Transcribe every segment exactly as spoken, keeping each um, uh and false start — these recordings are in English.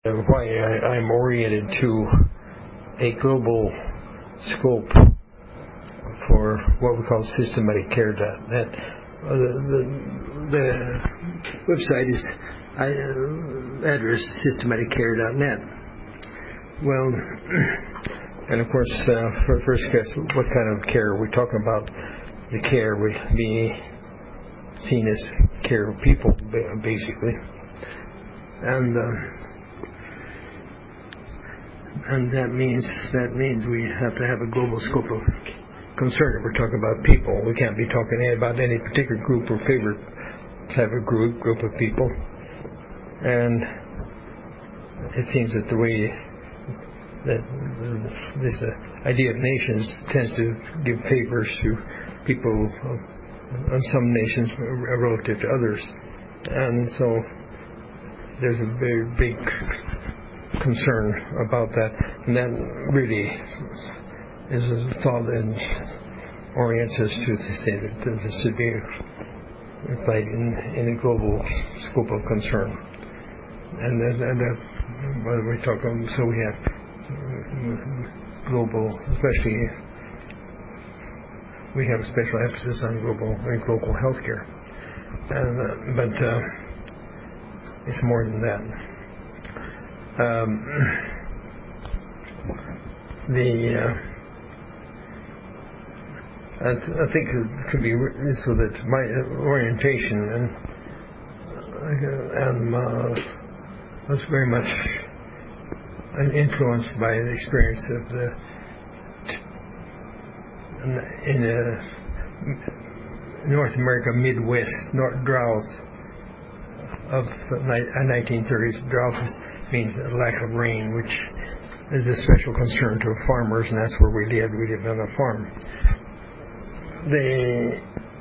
why I, I'm oriented to a global scope for what we call systematic care dot net. Uh, the, the, the website is I, uh, address systematic care dot net. Well, and of course, uh, for first guess, what kind of care are we talking about? The care would be seen as care of people, basically, and. Uh, And that means that means we have to have a global scope of concern. If we're talking about people, we can't be talking about any particular group or favorite type of group group of people. And it seems that the way that this uh, idea of nations tends to give favors to people on some nations relative to others, and so there's a very big concern about that, and that really is a thought and orients us to say that this should be applied in, in a global scope of concern. And then, and that, when we talk, um, so we have global, especially we have a special emphasis on global and global healthcare, and uh, but uh, it's more than that. Um, the uh, I, th- I think it could be so that my orientation and uh, and uh, was very much influenced by the experience of the in the North America Midwest North drought of the nineteen thirties. Drought means a lack of rain, which is a special concern to farmers, and that's where we lived. We lived on a farm. The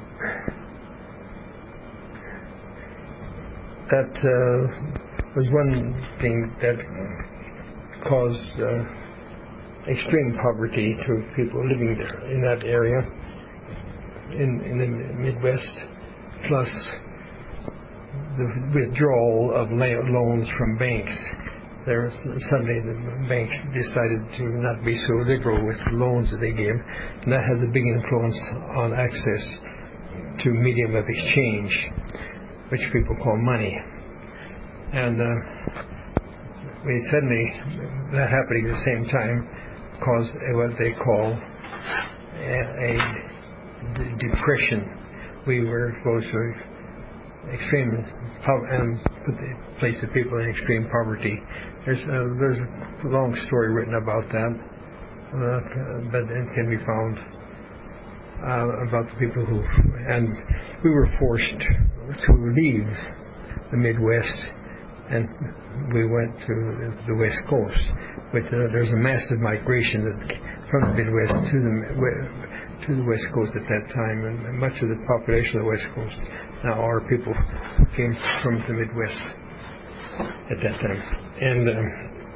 that uh, was one thing that caused uh, extreme poverty to people living there in that area, in, in the Midwest, plus the withdrawal of loans from banks. There was suddenly the bank decided to not be so liberal with the loans that they gave, and that has a big influence on access to medium of exchange, which people call money. And uh, we suddenly, that happening at the same time, caused what they call a, a d- depression. We were exposed to extreme poverty and put the place of people in extreme poverty. There's a, there's a long story written about that, uh, but it can be found uh, about the people who, and we were forced to leave the Midwest, and we went to the West Coast. But uh, there's a massive migration that, from the Midwest to the to the West Coast at that time, and much of the population of the West Coast now are people who came from the Midwest at that time. And um,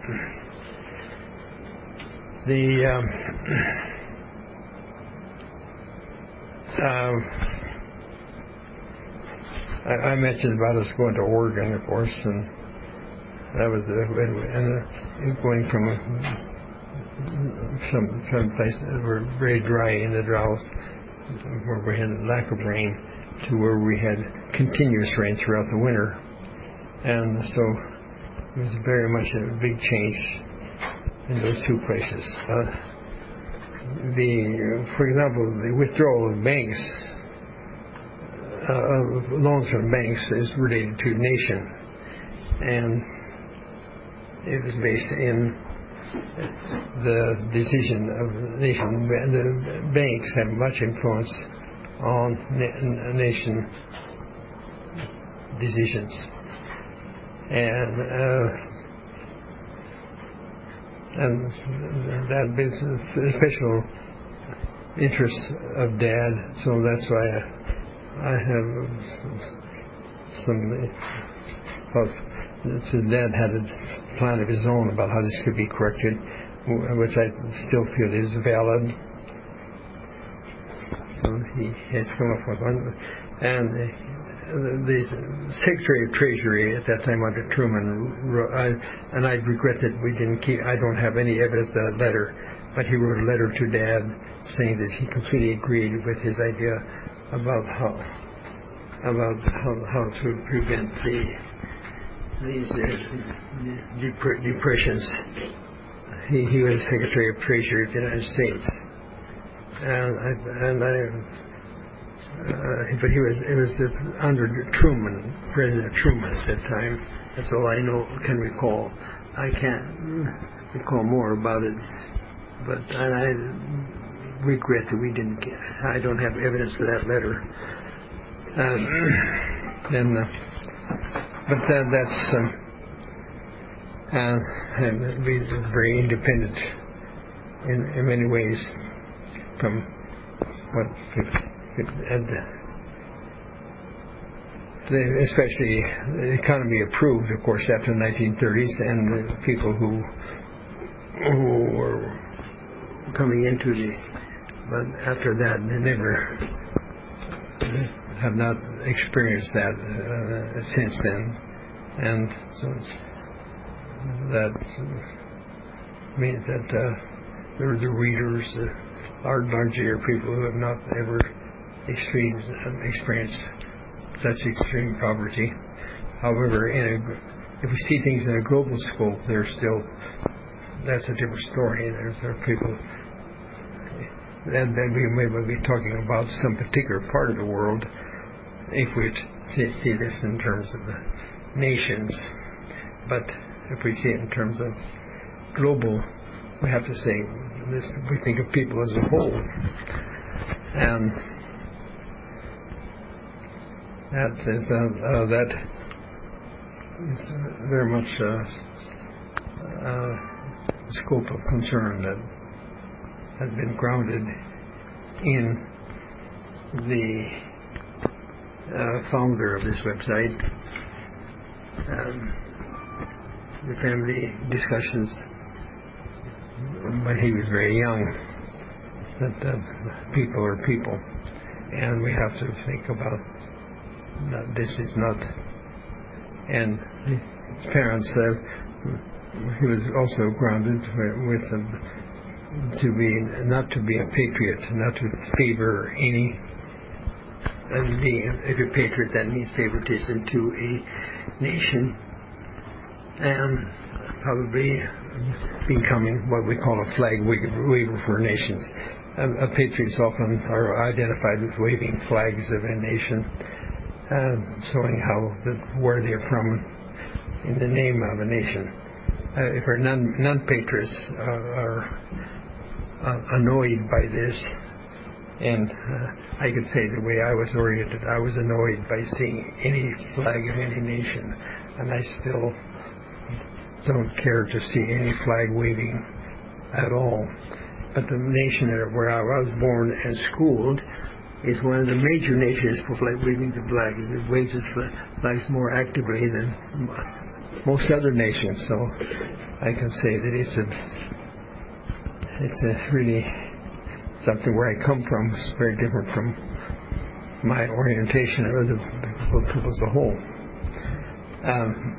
the um, uh, I, I mentioned about us going to Oregon, of course, and that was the, and uh, going from some some places that were very dry in the droughts, where we had a lack of rain, to where we had continuous rain throughout the winter. And so it was very much a big change in those two places. Uh, the, for example, the withdrawal of banks, uh, of long-term banks, is related to nation, and it was based in the decision of the nation. The banks have much influence on na- nation decisions, and uh, and that business a special interest of Dad. So that's why I, I have some. Well, so Dad had a plan of his own about how this could be corrected, which I still feel is valid. So he has come up with one, and the Secretary of Treasury at that time under Truman, wrote, I, and I regret that we didn't keep, I don't have any evidence of that letter, but he wrote a letter to Dad saying that he completely agreed with his idea about how about how, how to prevent the these uh, dep- depressions. He, he was Secretary of Treasury of the United States, and I, and I uh, but he was it was the, under Truman, President Truman at that time. That's all I know can recall. I can't recall more about it, but and I regret that we didn't get. I don't have evidence for that letter. Um, and uh, but that, that's um, uh, and we were very independent in, in many ways from what and the, especially the economy improved, of course, after the nineteen thirties, and the people who who were coming into the but after that they never have not experienced that uh, since then, and so that means that uh, there are the readers, uh, large largely are people who have not ever experienced, experienced such extreme poverty. However, in a, if we see things in a global scope, there's still that's a different story. There's there are people. And then we may be talking about some particular part of the world if we see this in terms of the nations. But if we see it in terms of global, we have to say this. We think of people as a whole, and that is uh, uh, that is very much uh, uh, scope of concern that has been grounded in the uh, founder of this website, um, the family discussions when he was very young, that uh, people are people, and we have to think about that this is not, and his parents, uh, he was also grounded with um, to be not to be a patriot, not to favor any. And being if you're a patriot, that means favoritism to a nation, and probably becoming what we call a flag waver for nations. Um, uh, patriots often are identified with waving flags of a nation, um, showing how the, where they're from in the name of a nation. Uh, if our non, non-patriots uh, are uh, annoyed by this, and uh, I could say the way I was oriented, I was annoyed by seeing any flag of any nation, and I still don't care to see any flag waving at all. But the nation where I was born and schooled is one of the major nations for flag waving the flag. It waves its flags more actively than most other nations, so I can say that it's a it's a really something where I come from is very different from my orientation of other people as a whole. Um,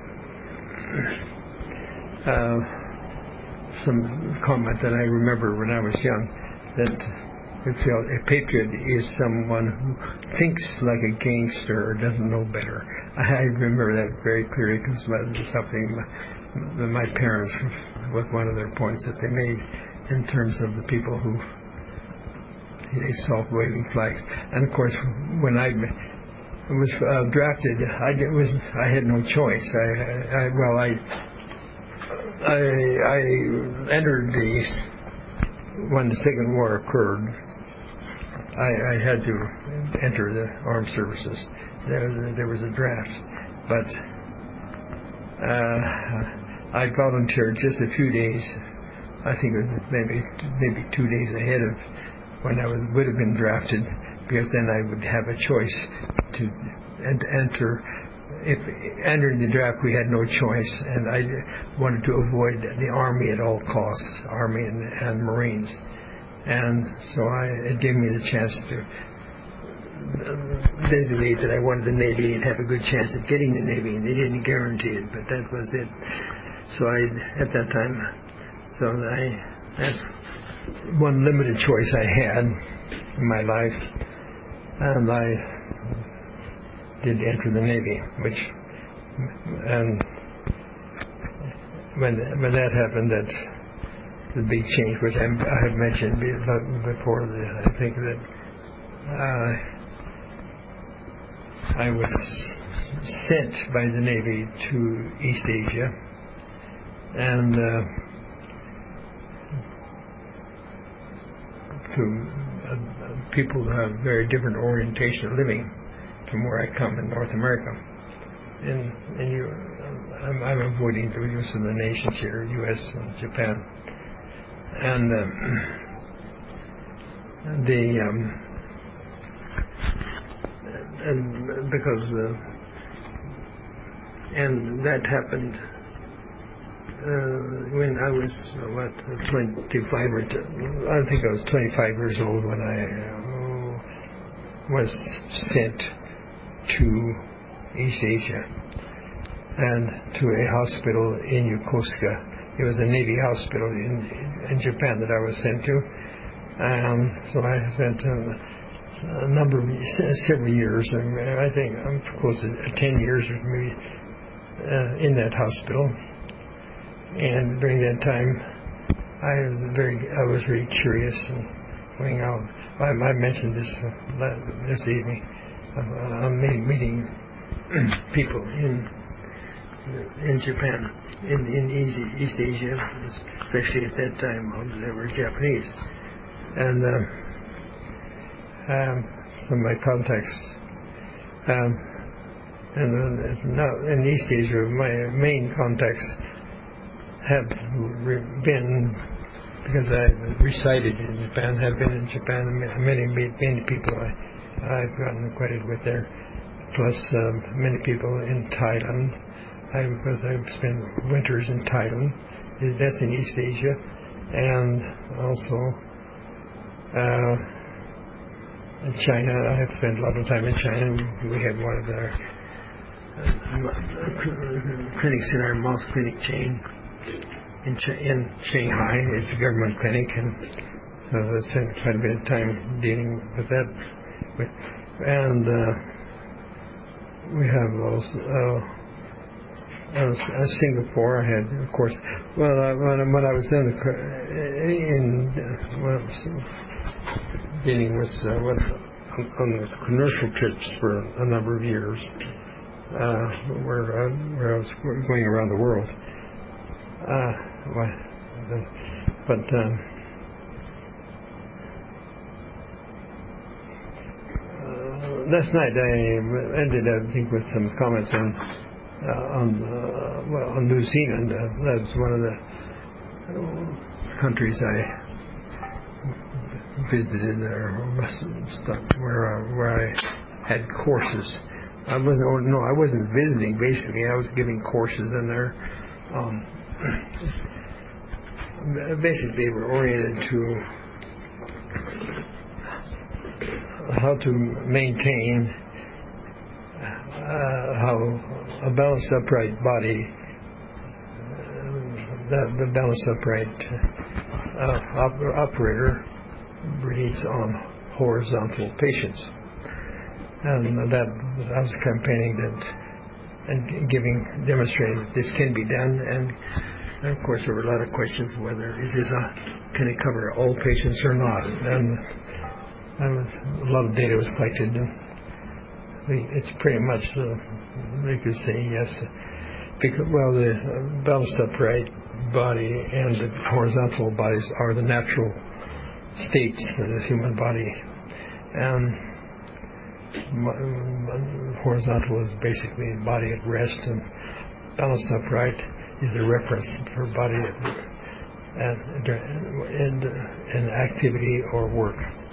uh, some comment that I remember when I was young, that we felt a patriot is someone who thinks like a gangster or doesn't know better. I remember that very clearly because it was something that my parents, was one of their points that they made in terms of the people who they saw waving flags. And of course, when I was uh, drafted, I it was I had no choice. I, I well, I I, I entered the when the Second War occurred. I, I had to enter the armed services. There, there was a draft, but uh, I volunteered just a few days. I think it was maybe maybe two days ahead of when I was, would have been drafted, because then I would have a choice to and enter. If entering the draft, we had no choice, and I wanted to avoid the Army at all costs, Army and, and Marines. And so I, it gave me the chance to designate that I wanted the Navy and have a good chance of getting the Navy, and they didn't guarantee it, but that was it. So I, at that time, so I, that's one limited choice I had in my life, and I did enter the Navy, which, and when when that happened, that's the big change, which I, I have mentioned before. I think that uh, I was sent by the Navy to East Asia, and uh, to uh, people who have very different orientation of living from where I come in North America. And, and you, I'm, I'm avoiding the use of the nations here, U S and Japan. And um, the um, and because uh, and that happened uh, when I was uh, what twenty-five or t- I think I was twenty-five years old when I uh, was sent to East Asia and to a hospital in Yokosuka. It was a Navy hospital in, in Japan that I was sent to. Um, so I spent uh, a number of several years. I think I'm close to ten years maybe uh, in that hospital. And during that time, I was very I was very curious and going out. I, I mentioned this uh, this evening. Uh, I'm meeting people in. in Japan, in, in East, East Asia, especially at that time, they were Japanese. And uh, um, some of my contacts, um, and uh, now in East Asia, my main contacts have re- been, because I resided in Japan, have been in Japan, many, many people I, I've gotten acquainted with there, plus um, many people in Thailand. I, because I've spent winters in Thailand, that's in East Asia, and also uh, in China. I have spent a lot of time in China. We had one of our uh, clinics in our mosque clinic chain in, Ch- in Shanghai. It's a government clinic, and so I spent quite a bit of time dealing with that. With, and uh, we have also. Uh, Uh, uh, Singapore, I had, of course. Well, uh, when, when I was in, the, in uh, when I was dealing with uh, what, on, on the commercial trips for a number of years, uh, where uh, where I was going around the world. Uh, but um, uh, last night I ended, I think, with some comments on. Uh, on uh, well, on New Zealand. Uh, that's one of the uh, countries I visited there, where uh, where I had courses. I wasn't. Oh, no, I wasn't visiting. Basically, I was giving courses in there. Um, basically, they were oriented to how to maintain. Uh, how a balanced upright body, uh, the, the balanced upright uh, op- operator reads on horizontal patients. And that was, I was campaigning that and giving, demonstrating that this can be done. And, and of course, there were a lot of questions whether is this a, can it cover all patients or not? And, and a lot of data was collected. And, it's pretty much, uh, you could say yes, because, well, the uh, balanced upright body and the horizontal bodies are the natural states of the human body. And horizontal is basically body at rest, and balanced upright is the reference for body at, at, in, in activity or work.